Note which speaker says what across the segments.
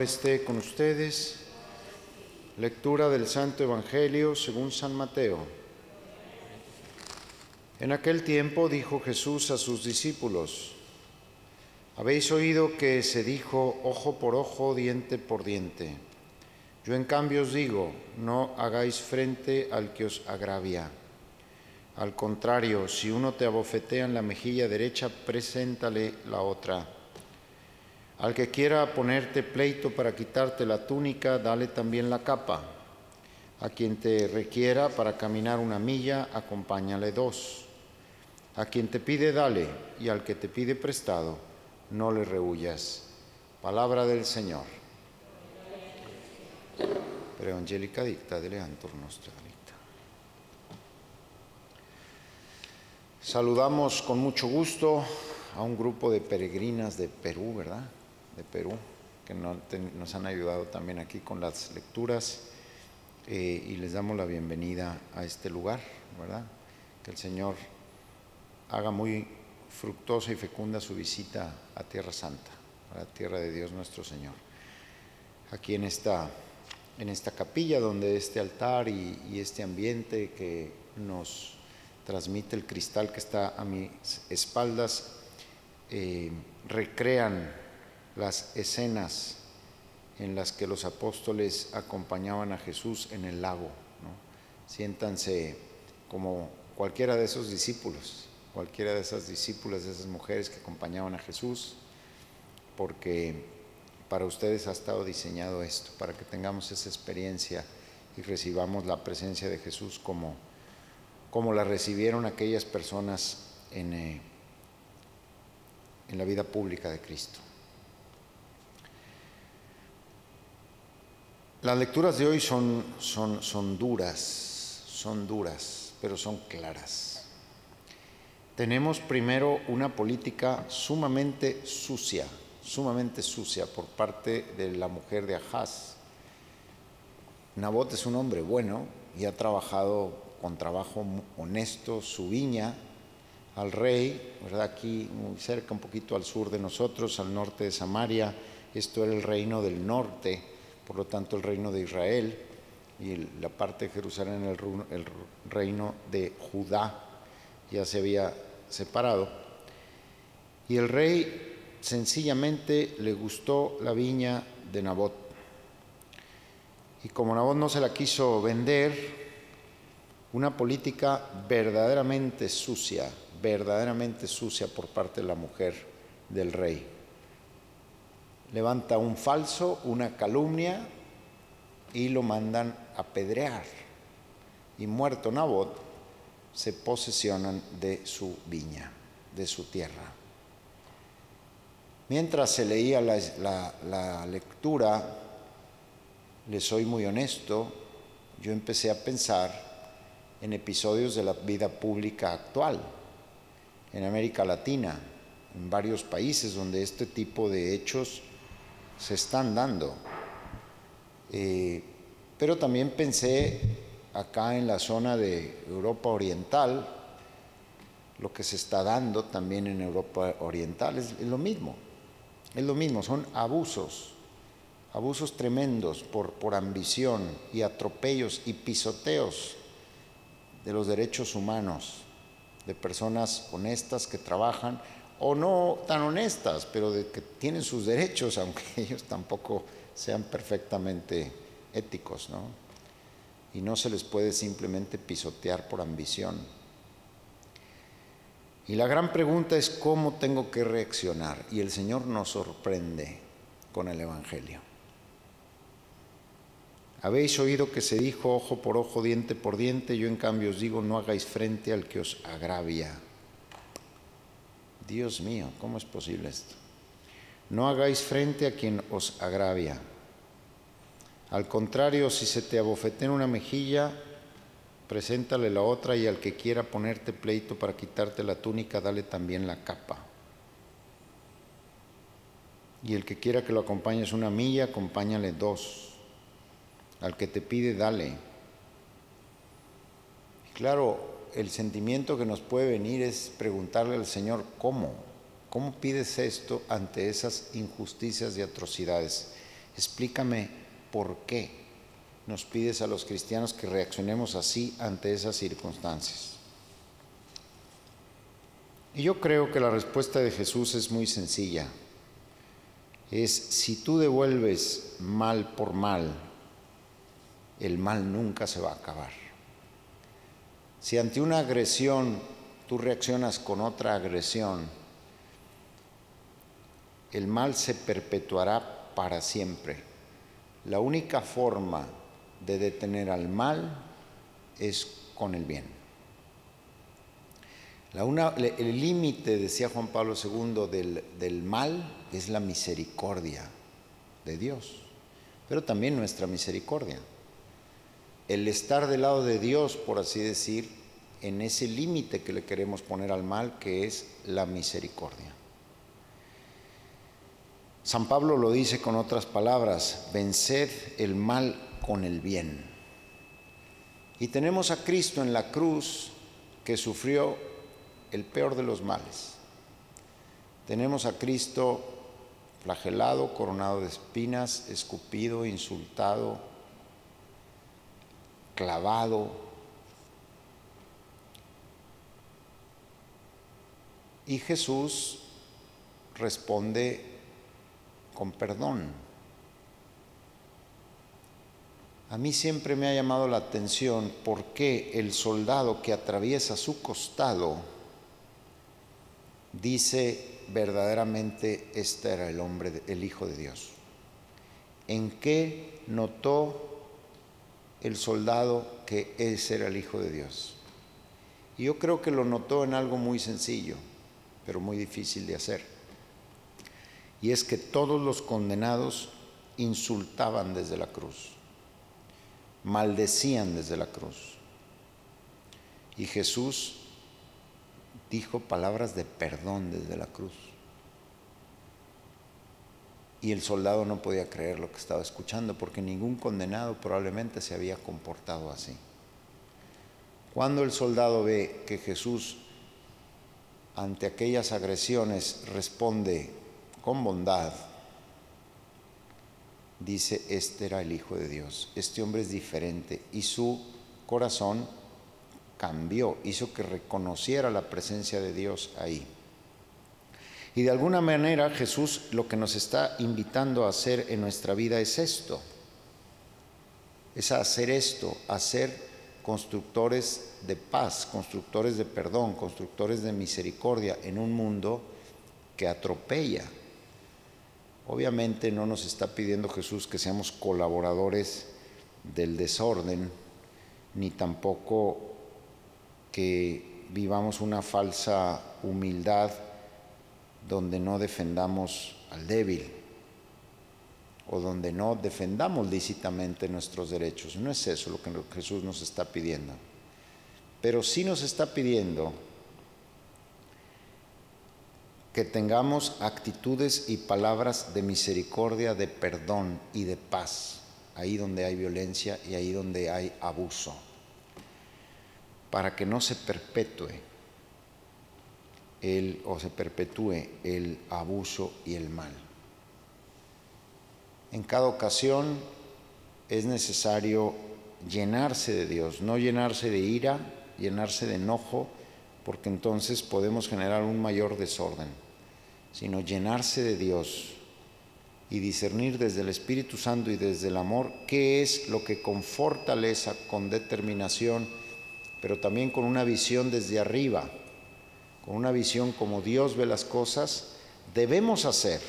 Speaker 1: Esté con ustedes. Lectura del Santo Evangelio según San Mateo. En aquel tiempo dijo Jesús a sus discípulos: habéis oído que se dijo ojo por ojo, diente por diente. Yo en cambio os digo, no hagáis frente al que os agravia. Al contrario, si uno te abofetea en la mejilla derecha, preséntale la otra. Al que quiera ponerte pleito para quitarte la túnica, dale también la capa. A quien te requiera para caminar una milla, acompáñale 2. A quien te pide, dale, y al que te pide prestado, no le rehuyas. Palabra del Señor. Per Angelica dicta, deleantur nostra dicta. Saludamos con mucho gusto a un grupo de peregrinas de Perú, ¿verdad? De Perú, que nos han ayudado también aquí con las lecturas, y les damos la bienvenida a este lugar, ¿verdad? Que el Señor haga muy fructuosa y fecunda su visita a Tierra Santa, a la tierra de Dios nuestro Señor. Aquí en esta capilla, donde este altar y este ambiente que nos transmite el cristal que está a mis espaldas, recrean las escenas en las que los apóstoles acompañaban a Jesús en el lago, ¿no? Siéntanse como cualquiera de esos discípulos, cualquiera de esas discípulas, de esas mujeres que acompañaban a Jesús, porque para ustedes ha estado diseñado esto, para que tengamos esa experiencia y recibamos la presencia de Jesús como la recibieron aquellas personas en la vida pública de Cristo. Las lecturas de hoy son duras, pero son claras. Tenemos primero una política sumamente sucia por parte de la mujer de Ahaz. Nabot es un hombre bueno y ha trabajado con trabajo honesto su viña al rey, ¿verdad? Aquí muy cerca, un poquito al sur de nosotros, al norte de Samaria. Esto era el reino del norte, por lo tanto el reino de Israel, y la parte de Jerusalén, el reino de Judá, ya se había separado. Y el rey sencillamente le gustó la viña de Nabot. Y como Nabot no se la quiso vender, una política verdaderamente sucia por parte de la mujer del rey. Levanta un falso, una calumnia, y lo mandan a apedrear. Y muerto Nabot, se posesionan de su viña, de su tierra. Mientras se leía la lectura, les soy muy honesto, yo empecé a pensar en episodios de la vida pública actual, en América Latina, en varios países donde este tipo de hechos se están dando. Pero también pensé acá en la zona de Europa Oriental, lo que se está dando también en Europa Oriental es lo mismo, son abusos tremendos por ambición y atropellos y pisoteos de los derechos humanos, de personas honestas que trabajan, o no tan honestas, pero de que tienen sus derechos, aunque ellos tampoco sean perfectamente éticos, ¿no? Y no se les puede simplemente pisotear por ambición. Y la gran pregunta es cómo tengo que reaccionar, y el Señor nos sorprende con el Evangelio. Habéis oído que se dijo ojo por ojo, diente por diente, yo en cambio os digo, no hagáis frente al que os agravia. Dios mío, ¿cómo es posible esto? No hagáis frente a quien os agravia. Al contrario, si se te abofetea en una mejilla, preséntale la otra, y al que quiera ponerte pleito para quitarte la túnica, dale también la capa. Y el que quiera que lo acompañes una milla, acompáñale 2. Al que te pide, dale. Claro, el sentimiento que nos puede venir es preguntarle al Señor, ¿cómo pides esto ante esas injusticias y atrocidades? Explícame por qué nos pides a los cristianos que reaccionemos así ante esas circunstancias. Y yo creo que la respuesta de Jesús es muy sencilla. Es: si tú devuelves mal por mal, el mal nunca se va a acabar. Si ante una agresión tú reaccionas con otra agresión, el mal se perpetuará para siempre. La única forma de detener al mal es con el bien. El límite, decía Juan Pablo II, del mal es la misericordia de Dios, pero también nuestra misericordia. El estar del lado de Dios, por así decir, en ese límite que le queremos poner al mal, que es la misericordia. San Pablo lo dice con otras palabras: venced el mal con el bien. Y tenemos a Cristo en la cruz, que sufrió el peor de los males. Tenemos a Cristo flagelado, coronado de espinas, escupido, insultado, clavado. Y Jesús responde con perdón. A mí siempre me ha llamado la atención por qué el soldado que atraviesa su costado dice verdaderamente: este era el Hijo de Dios. ¿En qué notó el soldado que ese era el Hijo de Dios? Y yo creo que lo notó en algo muy sencillo, pero muy difícil de hacer. Y es que todos los condenados insultaban desde la cruz, maldecían desde la cruz. Y Jesús dijo palabras de perdón desde la cruz. Y el soldado no podía creer lo que estaba escuchando, porque ningún condenado probablemente se había comportado así. Cuando el soldado ve que Jesús, ante aquellas agresiones, responde con bondad, dice: este era el Hijo de Dios, este hombre es diferente. Y su corazón cambió, hizo que reconociera la presencia de Dios ahí. Y de alguna manera Jesús lo que nos está invitando a hacer en nuestra vida es esto, es a hacer esto, a ser constructores de paz, constructores de perdón, constructores de misericordia en un mundo que atropella. Obviamente no nos está pidiendo Jesús que seamos colaboradores del desorden, ni tampoco que vivamos una falsa humildad donde no defendamos al débil o donde no defendamos lícitamente nuestros derechos. No es eso lo que Jesús nos está pidiendo, pero sí nos está pidiendo que tengamos actitudes y palabras de misericordia, de perdón y de paz, ahí donde hay violencia y ahí donde hay abuso, para que no se perpetúe el abuso y el mal. En cada ocasión es necesario llenarse de Dios, no llenarse de ira, llenarse de enojo, porque entonces podemos generar un mayor desorden, sino llenarse de Dios y discernir desde el Espíritu Santo y desde el amor qué es lo que con fortaleza, con determinación, pero también con una visión desde arriba, con una visión como Dios ve las cosas, debemos hacer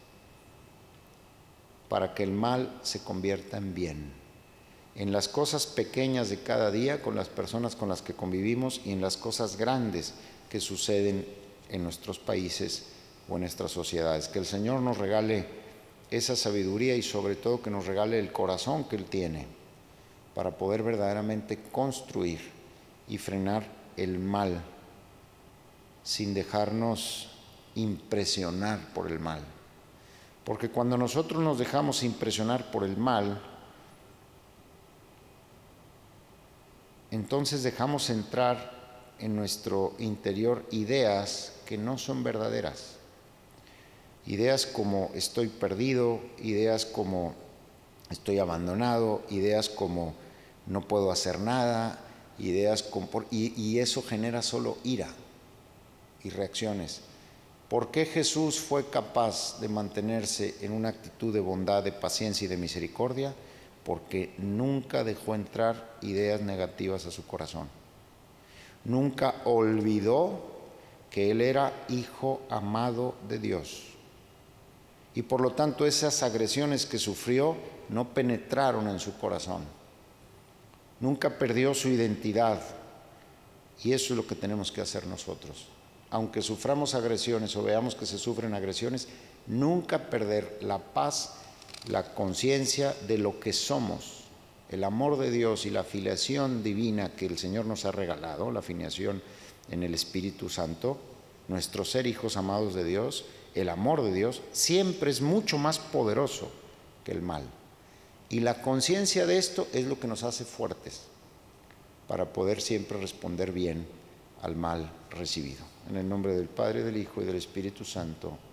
Speaker 1: para que el mal se convierta en bien, en las cosas pequeñas de cada día, con las personas con las que convivimos, y en las cosas grandes que suceden en nuestros países o en nuestras sociedades. Que el Señor nos regale esa sabiduría y sobre todo que nos regale el corazón que Él tiene para poder verdaderamente construir y frenar el mal sin dejarnos impresionar por el mal. Porque cuando nosotros nos dejamos impresionar por el mal, entonces dejamos entrar en nuestro interior ideas que no son verdaderas. Ideas como estoy perdido, ideas como estoy abandonado, ideas como no puedo hacer nada, ideas como, y eso genera solo ira y reacciones. ¿Por qué Jesús fue capaz de mantenerse en una actitud de bondad, de paciencia y de misericordia? Porque nunca dejó entrar ideas negativas a su corazón. Nunca olvidó que Él era hijo amado de Dios. Y por lo tanto esas agresiones que sufrió no penetraron en su corazón. Nunca perdió su identidad. Y eso es lo que tenemos que hacer nosotros. Aunque suframos agresiones o veamos que se sufren agresiones, nunca perder la paz, la conciencia de lo que somos, el amor de Dios y la filiación divina que el Señor nos ha regalado, la filiación en el Espíritu Santo, nuestro ser hijos amados de Dios, el amor de Dios, siempre es mucho más poderoso que el mal. Y la conciencia de esto es lo que nos hace fuertes para poder siempre responder bien al mal recibido. En el nombre del Padre, del Hijo y del Espíritu Santo.